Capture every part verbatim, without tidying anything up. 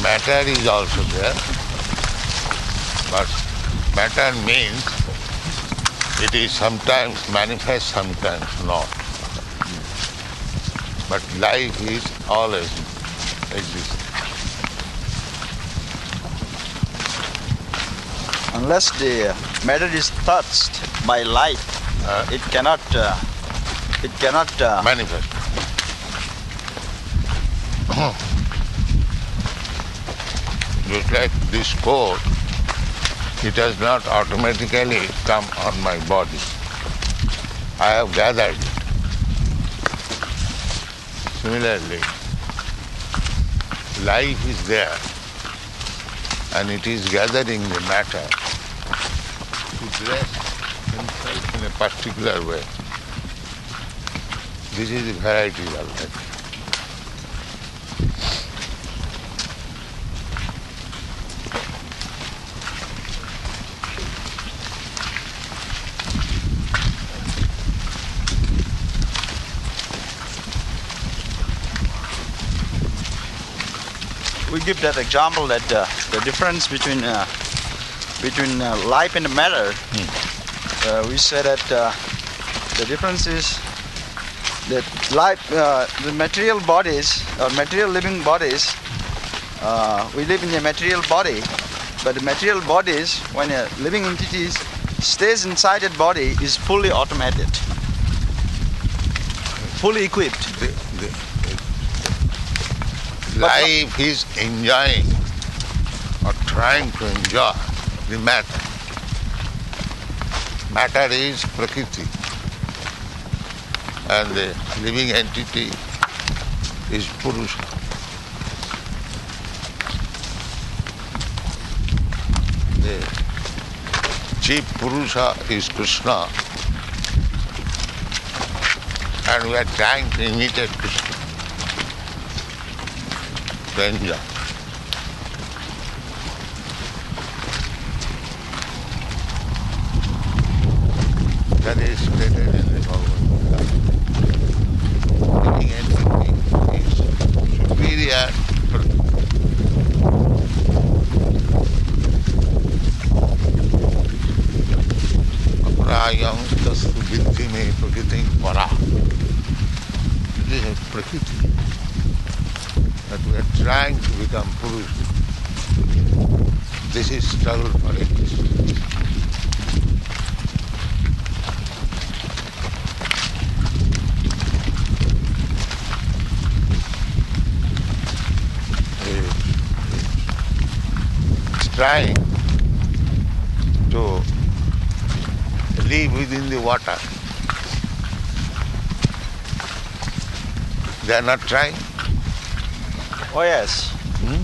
matter is also there, but matter means it is sometimes manifest, sometimes not. But life is always existing. Unless the matter is touched by light, Uh, it cannot. Uh, it cannot. Uh, manifest. Just like this coat, it has not automatically come on my body. I have gathered it. Similarly, life is there and it is gathering the matter to dress himself in a particular way. This is the variety of life. we give that example that uh, the difference between uh, between uh, life and matter. Hmm. Uh, we say that uh, the difference is that life, uh, the material bodies or material living bodies, uh, we live in a material body, but the material bodies, when a living entity stays inside that body, is fully automated, fully equipped. The, the, life is enjoying or trying to enjoy the matter. Matter is Prakriti, and the living entity is Purusha. The chief Purusha is Krishna, and we are trying to imitate Krishna, to enjoy. That is stated in the Bhagavad Gita. Living entity is superior Prakriti. Aprayam tastu viddhi me prakriti para. This is Prakriti. That we are trying to become Purusha. This is struggle for existence. Trying to live within the water. They are not trying. Oh yes. Hmm?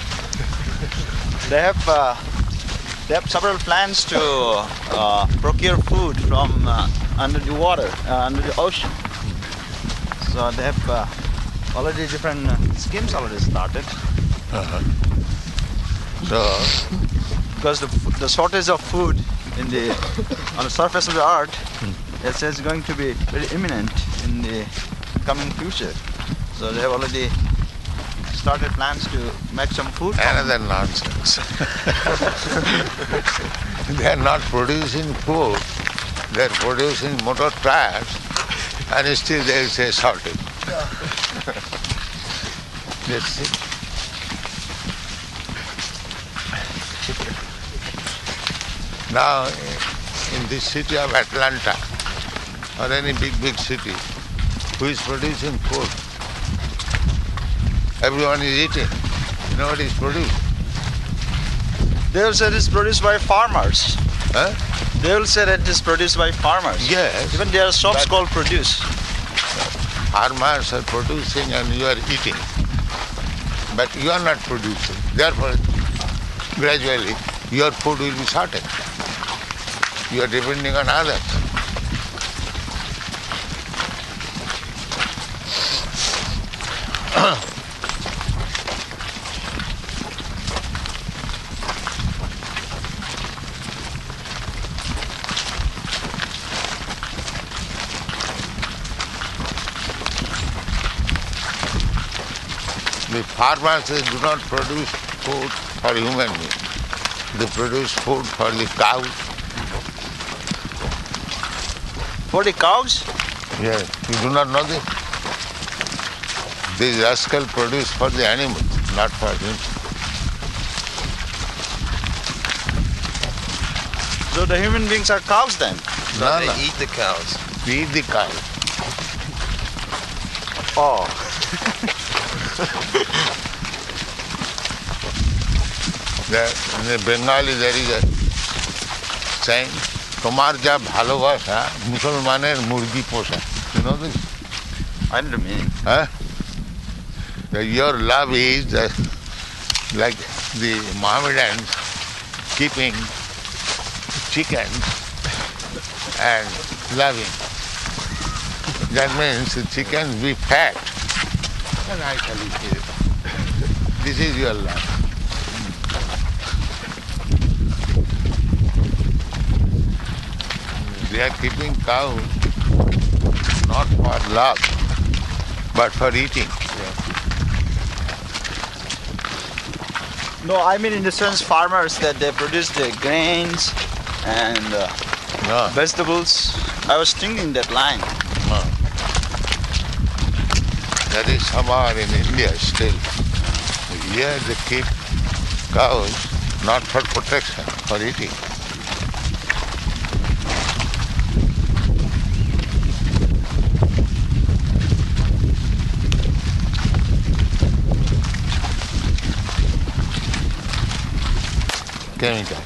They have uh, they have several plans to uh, procure food from uh, under the water, uh, under the ocean. So they have uh, already different uh, schemes already started. Uh-huh. So, Because the the shortage of food in the on the surface of the earth, it says going to be very imminent in the coming future. So they have already started plans to make some food. another nonsense. They are not producing food, they are producing motor tires, and still there is a shortage. That's it. Now, in this city of Atlanta, or any big, big city, who is producing food? Everyone is eating. Nobody is producing. They will say it is produced by farmers. Huh? They will say that it is produced by farmers. Yes. Even there are shops But- called Produce. Farmers are producing and you are eating. But you are not producing. Therefore, gradually, your food will be shorted. You are depending on others. The farmers they do not produce food for human beings. They produce food for the cows. For the cows? Yes, you do not know this? These rascals produce for the animals, not for him. So the human beings are cows then? No, No, they no. eat the cows. We eat the cow. Oh. There, in the Bengali there is a saying, তোমার যা ভালোবাসা মুসলমানের মুরগি পোষা. You know this? I don't mean. Huh? That your love is the, like the Mohammedans keeping chickens and loving. That means the chickens be fat. And I shall eat it. This is your love. They are keeping cows not for love, but for eating. No, I mean in the sense farmers that they produce the grains and uh, No, vegetables. I was thinking that line. no. That is somehow in India still. Here they keep cows not for protection, for eating. Chemical.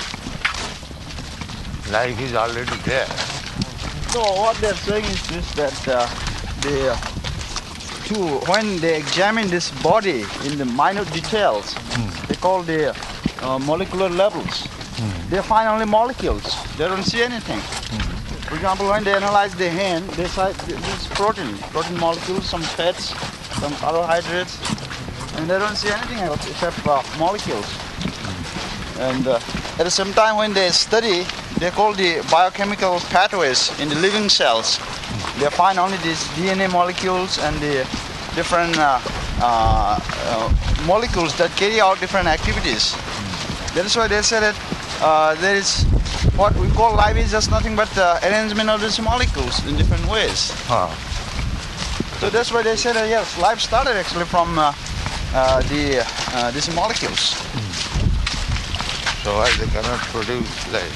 Life is already there. No, what they're saying is this, that uh, they, uh, to, when they examine this body in the minute details, they call the uh, molecular levels. They find only molecules. They don't see anything. For example, when they analyze the hand, they say this protein, protein molecules, some fats, some carbohydrates, and they don't see anything else except uh, molecules. And uh, at the same time, when they study, they call the biochemical pathways in the living cells. They find only these D N A molecules and the different uh, uh, uh, molecules that carry out different activities. That is why they say that uh, there is what we call life is just nothing but the arrangement of these molecules in different ways. Huh. So that's why they say that yes, life started actually from uh, uh, the uh, these molecules. So why they cannot produce life?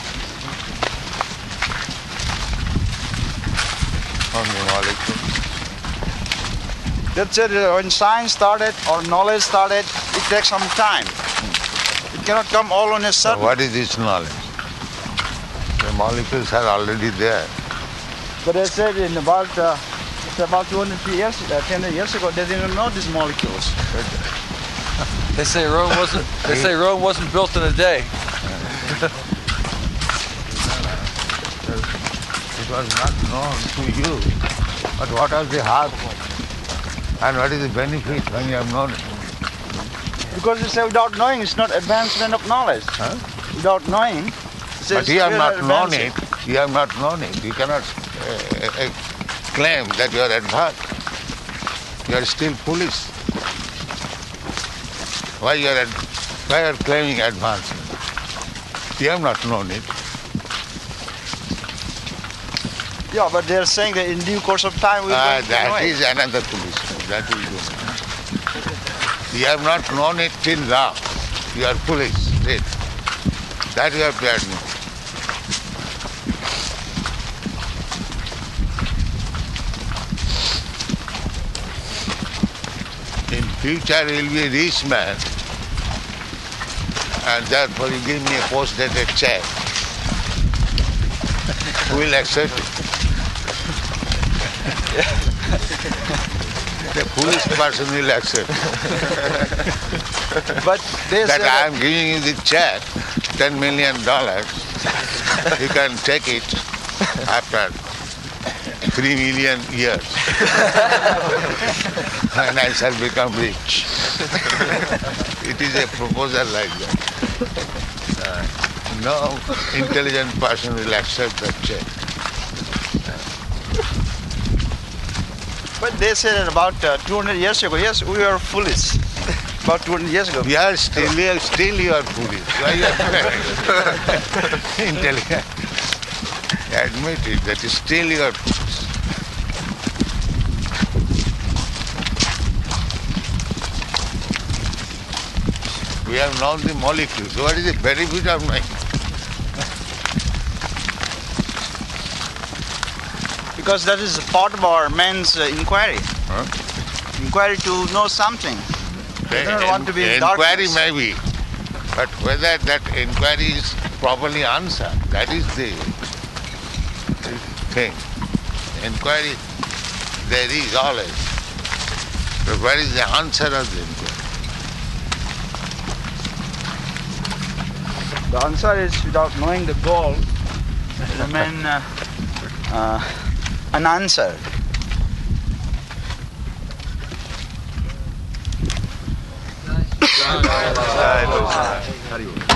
On the molecule. That's it. uh, When science started or knowledge started, it takes some time. It cannot come all on a So sudden. what is this knowledge? The molecules are already there. But they said in about uh, it's about two hundred years, uh, ten years ago, they didn't know these molecules. They say Rome wasn't. They say Rome wasn't built in a day. It was not known to you. But what are the harm? And what is the benefit when you have known it? Because they say without knowing, it's not advancement of knowledge. Huh? Without knowing, it's But you have still not known advancing. it. You have not known it. You cannot uh, uh, claim that you are advanced. You are still foolish. Why you are, ad- why you are claiming advancement? You have not known it. Yeah, but they're saying that in due course of time we're Ah, going to know that it. is another foolishness. That will do. You have not known it till now. You are foolish. Right? That you have to admit. In future you will be a rich man, and therefore you give me a post-dated check. Who will accept it? The foolish person will accept But they say that I that, am giving you the check, ten million dollars. You can take it after three million years, and I shall become rich. It is a proposal like that. Uh, no intelligent person will accept that check. but they say that about uh, two hundred years ago, yes, we were foolish. about two hundred years ago. We are still, you- still you are Buddhist. Why you are intelligent? Admit it, that is still you are Buddhist. We have known the molecules. What is the benefit of knowing? Because that is part of our man's uh, inquiry. Huh? Inquiry to know something. They don't want to be in Inquiry darkness. may be, but whether that inquiry is properly answered, that is the thing. Inquiry there is always. But where is the answer of the inquiry? The answer is without knowing the goal, remain uh, uh, unanswered. Nice. Hari Om.